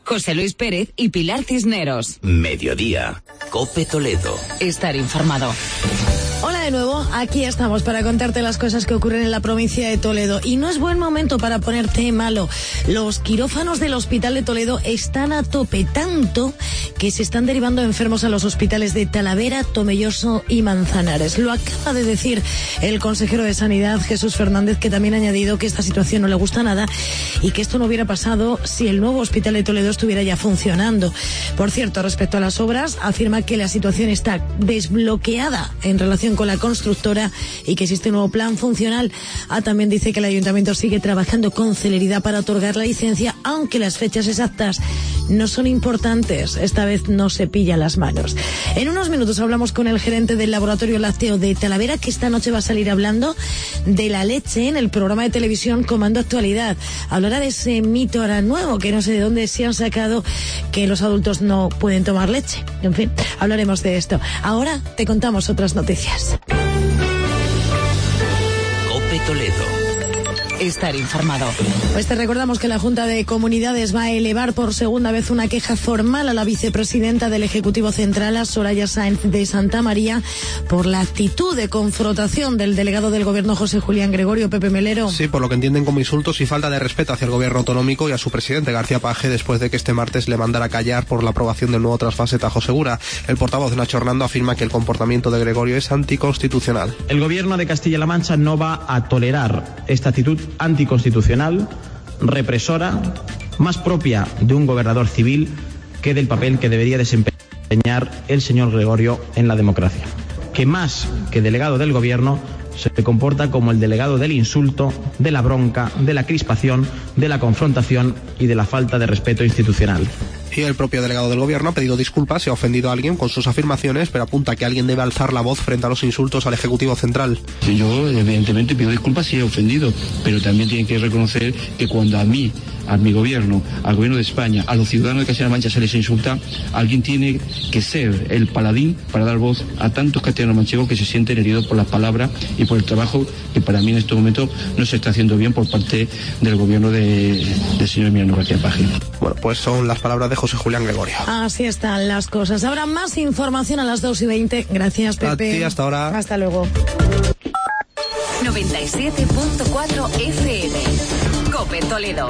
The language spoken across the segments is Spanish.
José Luis Pérez y Pilar Cisneros. Mediodía, COPE Toledo. Estar informado. Hola de nuevo, aquí estamos para contarte las cosas que ocurren en la provincia de Toledo. Y no es buen momento para ponerte malo. Los quirófanos del Hospital de Toledo están a tope, tanto que se están derivando enfermos a los hospitales de Talavera, Tomelloso y Manzanares. Lo acaba de decir el consejero de Sanidad, Jesús Fernández, que también ha añadido que esta situación no le gusta nada y que esto no hubiera pasado si el nuevo Hospital de Toledo estuviera ya funcionando. Por cierto, respecto a las obras, afirma que la situación está desbloqueada en relación con la constructora y que existe un nuevo plan funcional. También dice que el ayuntamiento sigue trabajando con celeridad para otorgar la licencia, aunque las fechas exactas no son importantes. Esta vez no se pilla las manos. En unos minutos hablamos con el gerente del laboratorio lácteo de Talavera, que esta noche va a salir hablando de la leche en el programa de televisión Comando Actualidad. Hablará de ese mito ahora nuevo, que no sé de dónde se han sacado, que los adultos no pueden tomar leche. En fin, hablaremos de esto. Ahora te contamos otras noticias. COPE Toledo. Estar informado. Pues te recordamos que la Junta de Comunidades va a elevar por segunda vez una queja formal a la vicepresidenta del Ejecutivo Central, a Soraya Sáenz de Santa María, por la actitud de confrontación del delegado del Gobierno, José Julián Gregorio. Pepe Melero. Sí, por lo que entienden como insultos y falta de respeto hacia el Gobierno autonómico y a su presidente, García Paje, después de que este martes le mandara callar por la aprobación del nuevo trasvase Tajo Segura. El portavoz Nacho Hernando afirma que el comportamiento de Gregorio es anticonstitucional. El Gobierno de Castilla-La Mancha no va a tolerar esta actitud anticonstitucional, represora, más propia de un gobernador civil que del papel que debería desempeñar el señor Gregorio en la democracia, que más que delegado del Gobierno se comporta como el delegado del insulto, de la bronca, de la crispación, de la confrontación y de la falta de respeto institucional. Y el propio delegado del Gobierno ha pedido disculpas si ha ofendido a alguien con sus afirmaciones, pero apunta que alguien debe alzar la voz frente a los insultos al Ejecutivo Central. Sí, yo evidentemente pido disculpas si he ofendido, pero también tienen que reconocer que cuando a mí, a mi gobierno, al gobierno de España, a los ciudadanos de Castilla-La Mancha se les insulta, alguien tiene que ser el paladín para dar voz a tantos castellanos manchegos que se sienten heridos por las palabras y por el trabajo que para mí en este momento no se está haciendo bien por parte del gobierno del señor Emiliano García Paje. Bueno, pues son las palabras de José Julián Gregorio. Así están las cosas. Habrá más información a las 2:20. Gracias, Pepe. A ti, hasta ahora. Hasta luego. 97.4 FM. COPE Toledo.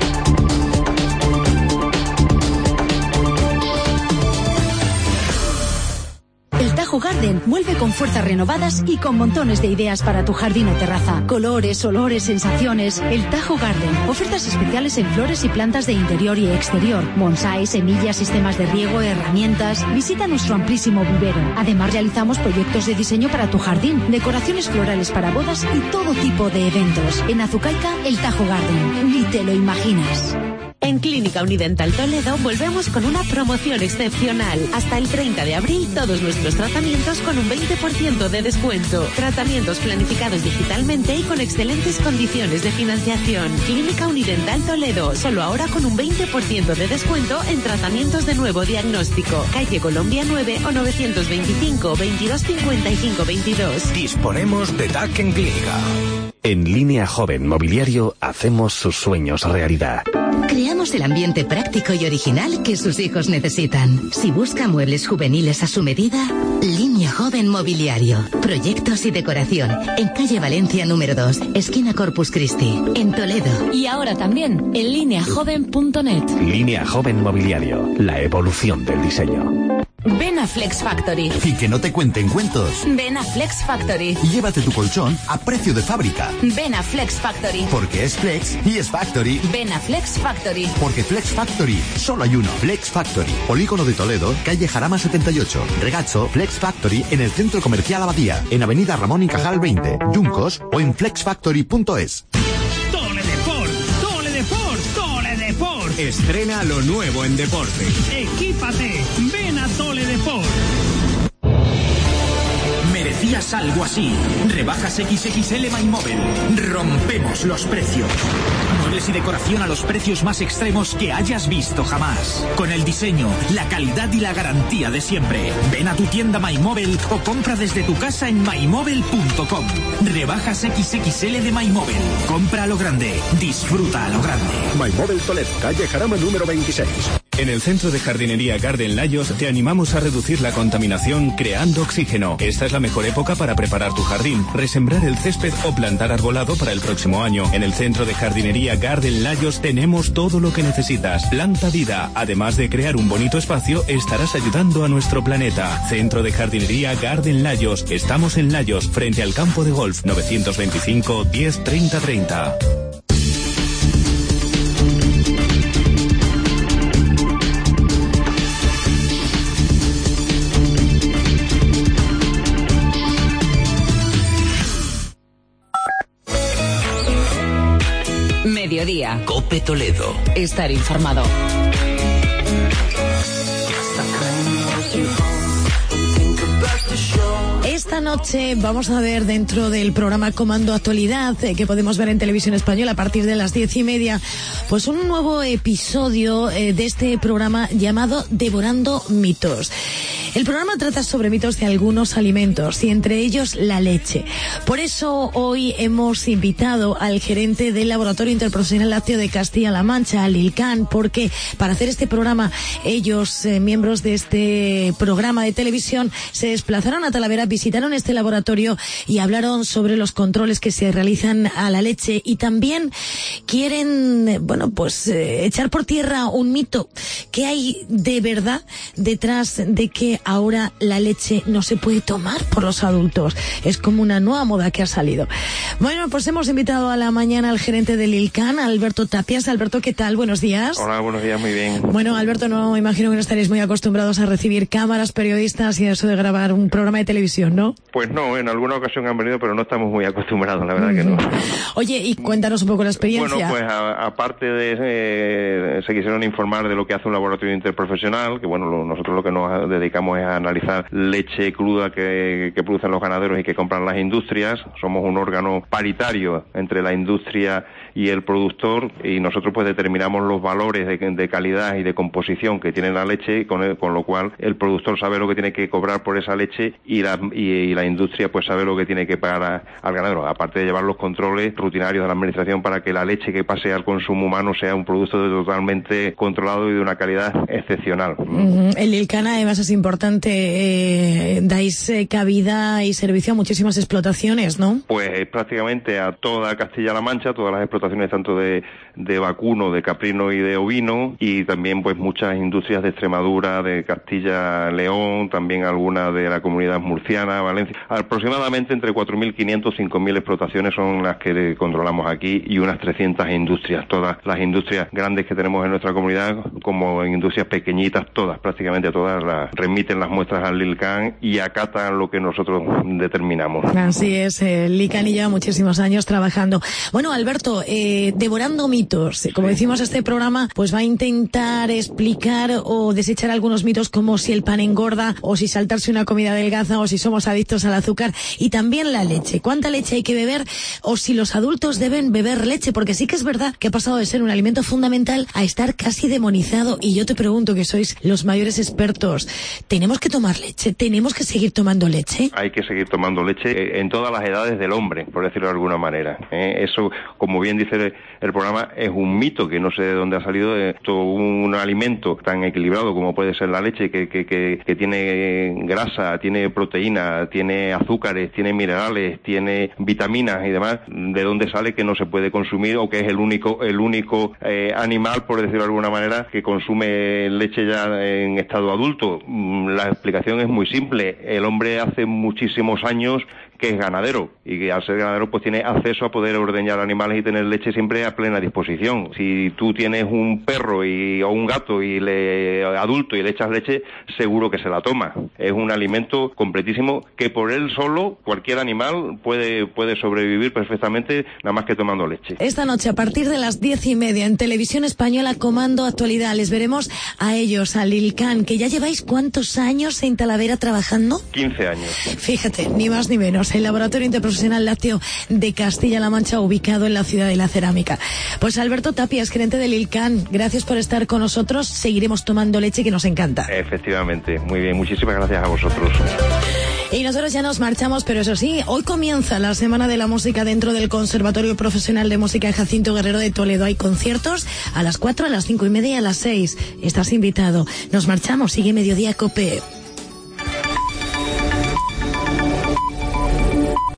El Tajo Garden vuelve con fuerzas renovadas y con montones de ideas para tu jardín o terraza. Colores, olores, sensaciones. El Tajo Garden. Ofertas especiales en flores y plantas de interior y exterior. Bonsái, semillas, sistemas de riego, herramientas. Visita nuestro amplísimo vivero. Además realizamos proyectos de diseño para tu jardín, decoraciones florales para bodas y todo tipo de eventos. En Azucaica, el Tajo Garden. Ni te lo imaginas. En Clínica Unidental Toledo volvemos con una promoción excepcional. Hasta el 30 de abril todos nuestros tratamientos con un 20% de descuento. Tratamientos planificados digitalmente y con excelentes condiciones de financiación. Clínica Unidental Toledo, solo ahora con un 20% de descuento en tratamientos de nuevo diagnóstico. Calle Colombia 9 o 925 22 55 22. Disponemos de TAC en Clínica. En Línea Joven Mobiliario hacemos sus sueños realidad. Creamos el ambiente práctico y original que sus hijos necesitan. Si busca muebles juveniles a su medida, Línea Joven Mobiliario. Proyectos y decoración. En calle Valencia número 2, esquina Corpus Christi, en Toledo. Y ahora también en lineajoven.net. Línea Joven Mobiliario. La evolución del diseño. Ven a Flex Factory. Y que no te cuenten cuentos. Ven a Flex Factory. Llévate tu colchón a precio de fábrica. Ven a Flex Factory. Porque es Flex y es Factory. Ven a Flex Factory. Porque Flex Factory solo hay uno. Flex Factory. Polígono de Toledo, calle Jarama 78. Regacho, Flex Factory en el Centro Comercial Abadía. En Avenida Ramón y Cajal 20. Yuncos o en flexfactory.es. Estrena lo nuevo en deporte. Equípate, ven a Tole Deport. Merecías algo así. Rebajas XXL MyMobile. Rompemos los precios. Muebles muebles y decoración a los precios más extremos que hayas visto jamás. Con el diseño, la calidad y la garantía de siempre. Ven a tu tienda MyMóvil o compra desde tu casa en mymóvil.com. Rebajas XXL de MyMóvil. Compra a lo grande, disfruta a lo grande. MyMóvil Toledo, calle Jarama número 26. En el Centro de Jardinería Garden Layos te animamos a reducir la contaminación creando oxígeno. Esta es la mejor época para preparar tu jardín, resembrar el césped o plantar arbolado para el próximo año. En el Centro de Jardinería Garden Layos tenemos todo lo que necesitas. Planta vida. Además de crear un bonito espacio, estarás ayudando a nuestro planeta. Centro de Jardinería Garden Layos. Estamos en Layos, frente al campo de golf. 925 10 30 30. Mediodía. COPE Toledo. Estar informado. Esta noche vamos a ver dentro del programa Comando Actualidad, que podemos ver en Televisión Española a partir de las 10:30, pues un nuevo episodio de este programa llamado Devorando Mitos. El programa trata sobre mitos de algunos alimentos y entre ellos la leche. Por eso hoy hemos invitado al gerente del Laboratorio Interprofesional Lácteo de Castilla-La Mancha, al ILCAN, porque para hacer este programa ellos, miembros de este programa de televisión, se desplazaron a Talavera, visitaron este laboratorio y hablaron sobre los controles que se realizan a la leche y también quieren, echar por tierra un mito. ¿Qué hay de verdad detrás de que ahora la leche no se puede tomar por los adultos? Es como una nueva moda que ha salido. Bueno, pues hemos invitado a la mañana al gerente del ILCAN, Alberto Tapias. Alberto, ¿qué tal? Buenos días. Hola, buenos días, muy bien. Bueno, Alberto, no imagino que no estaréis muy acostumbrados a recibir cámaras, periodistas y a eso de grabar un programa de televisión, ¿no? Pues no, en alguna ocasión han venido, pero no estamos muy acostumbrados, la verdad que no. Oye, y cuéntanos un poco la experiencia. Bueno, pues aparte de se quisieron informar de lo que hace un laboratorio interprofesional, que bueno, nosotros lo que nos dedicamos es a analizar leche cruda que producen los ganaderos y que compran las industrias. Somos un órgano paritario entre la industria y el productor y nosotros pues determinamos los valores de calidad y de composición que tiene la leche, con lo cual el productor sabe lo que tiene que cobrar por esa leche y la industria pues sabe lo que tiene que pagar al ganadero, aparte de llevar los controles rutinarios de la administración para que la leche que pase al consumo humano sea un producto totalmente controlado y de una calidad excepcional. El ILCAN además es importante, dais cabida y servicio a muchísimas explotaciones, ¿no? Pues prácticamente a toda Castilla-La Mancha, todas las explotaciones tanto de vacuno, de caprino y de ovino, y también pues muchas industrias de Extremadura, de Castilla-León, también algunas de la comunidad murciana, Valencia. Aproximadamente entre 4.500 y 5.000 explotaciones son las que controlamos aquí y unas 300 industrias, todas las industrias grandes que tenemos en nuestra comunidad, como industrias pequeñitas, todas, prácticamente todas las remiten las muestras al ILCAN y acatan lo que nosotros determinamos. Así es, el ILCAN lleva muchísimos años trabajando. Bueno, Alberto, Devorando Mitos, como decimos, este programa pues va a intentar explicar o desechar algunos mitos como si el pan engorda o si saltarse una comida adelgaza o si somos adictos al azúcar y también la leche. ¿Cuánta leche hay que beber o si los adultos deben beber leche? Porque sí que es verdad que ha pasado de ser un alimento fundamental a estar casi demonizado y yo te pregunto, que sois los mayores expertos, ¿tenemos que tomar leche? ¿Tenemos que seguir tomando leche? Hay que seguir tomando leche en todas las edades del hombre, por decirlo de alguna manera. Eso, como bien dice el programa, es un mito que no sé de dónde ha salido. Todo un alimento tan equilibrado como puede ser la leche, que tiene grasa, tiene proteína, tiene azúcares, tiene minerales, tiene vitaminas y demás, ¿de dónde sale que no se puede consumir o que es el único animal, por decirlo de alguna manera, que consume leche ya en estado adulto? La explicación es muy simple. El hombre hace muchísimos años que es ganadero y que al ser ganadero pues tiene acceso a poder ordeñar animales y tener leche siempre a plena disposición. Si tú tienes un perro o un gato adulto y le echas leche, seguro que se la toma. Es un alimento completísimo que por él solo cualquier animal puede sobrevivir perfectamente nada más que tomando leche. Esta noche a partir de las 10:30 en Televisión Española, Comando Actualidad, les veremos a ellos, al ILCAN, que ya lleváis ¿cuántos años en Talavera trabajando? 15 años. Fíjate, ni más ni menos. Lácteos, el laboratorio interprofesional lácteo de Castilla-La Mancha, ubicado en la ciudad de la cerámica. Pues Alberto Tapias, gerente del ILCAN, gracias por estar con nosotros. Seguiremos tomando leche, que nos encanta. Efectivamente, muy bien, muchísimas gracias a vosotros. Y nosotros ya nos marchamos, pero eso sí, hoy comienza la Semana de la Música dentro del Conservatorio Profesional de Música Jacinto Guerrero de Toledo. Hay conciertos a las 4, a las 5:30 y a las 6. Estás invitado. Nos marchamos, sigue Mediodía COPE.